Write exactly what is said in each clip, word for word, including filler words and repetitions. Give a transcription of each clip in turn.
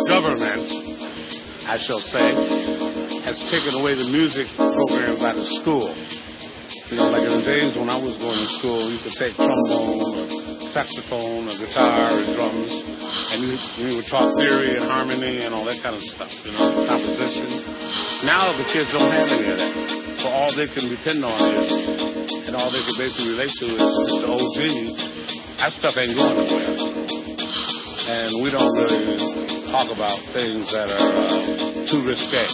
government, I shall say, has taken away the music programs out of school. You know, like in the days when I was going to school, you could take trombone or saxophone or guitar or drums, and you, you would talk theory and harmony and all that kind of stuff, you know, composition. Now the kids don't have any of that. So all they can depend on is, and all they can basically relate to is, is the O Gs. That stuff ain't going nowhere. And we don't really talk about things that are uh, too risque.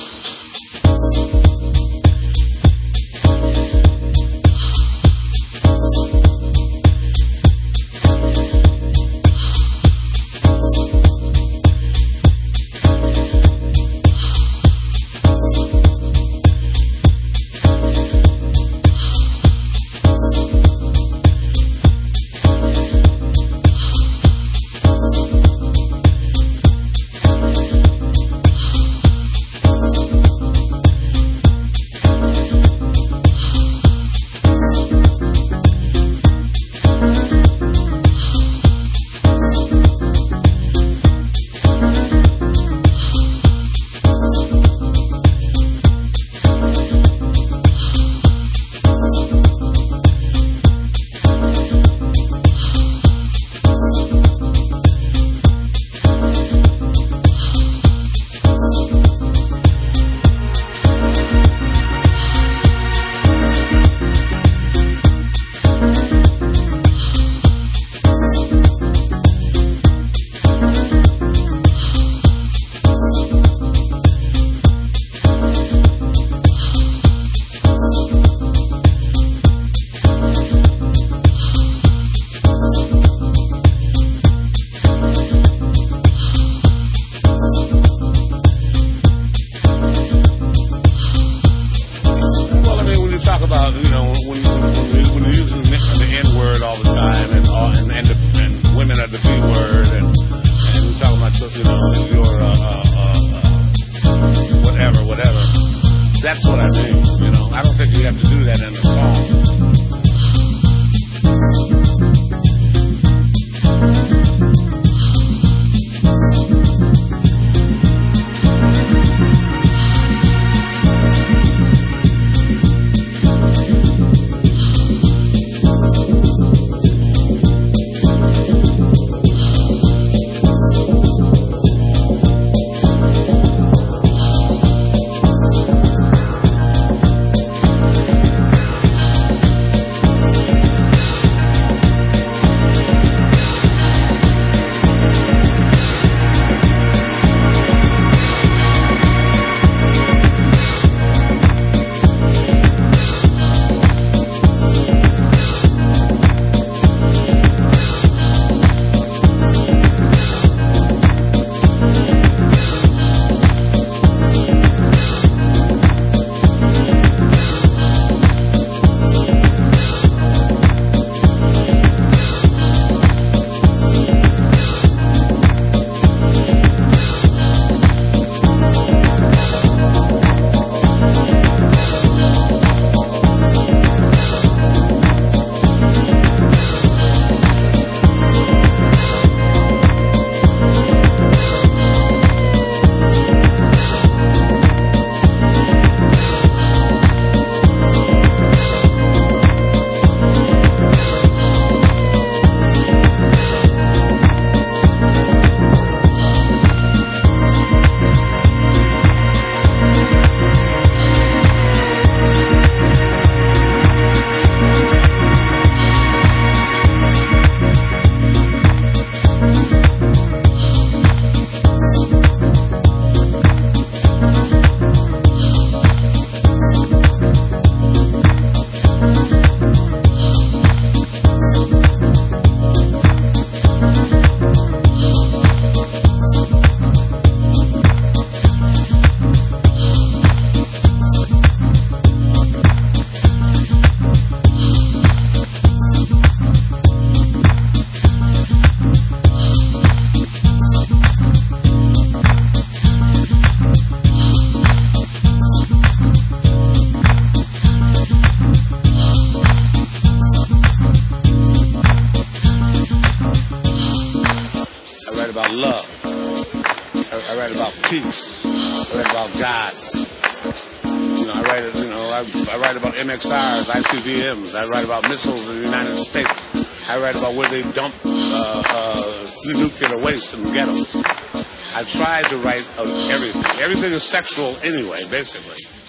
love. I, I write about peace. I write about God. You know, I write, you know, I, I write about M X Rs, I C B Ms. I write about missiles in the United States. I write about where they dump uh, uh, nuclear waste in the ghettos. I try to write of everything. Everything is sexual anyway, basically.